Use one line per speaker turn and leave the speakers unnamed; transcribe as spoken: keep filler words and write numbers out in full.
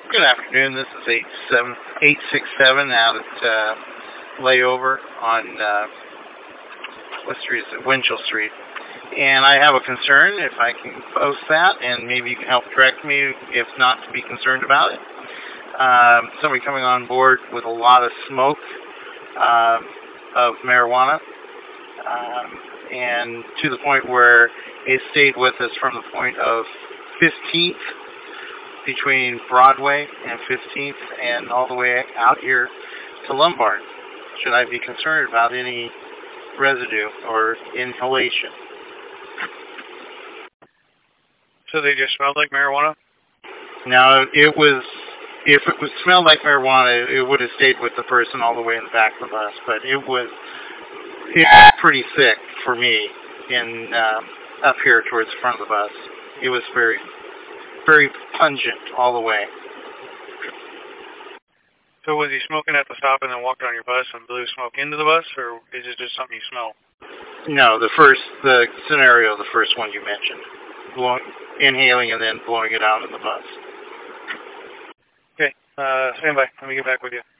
Good afternoon. This is eight seven eight six seven out at uh, layover on uh, what street is it? Winchell Street. And I have a concern. If I can post that, and maybe you can help direct me if not to be concerned about it. Um, somebody coming on board with a lot of smoke uh, of marijuana, um, and to the point where it stayed with us from the point of fifteenth, between Broadway and fifteenth, and all the way out here to Lombard. Should I be concerned about any residue or inhalation?
So they just smelled like marijuana?
Now, it was, if it would smell like marijuana, it would have stayed with the person all the way in the back of the bus, but it was, it was pretty thick for me in um, up here towards the front of the bus. It was very, very pungent all the way.
So was he smoking at the stop and then walked on your bus and blew smoke into the bus, or is it just something you smell?
No, the first, the scenario, the first one you mentioned. Blowing, inhaling and then blowing it out in the bus.
Okay, uh, stand by. Let me get back with you.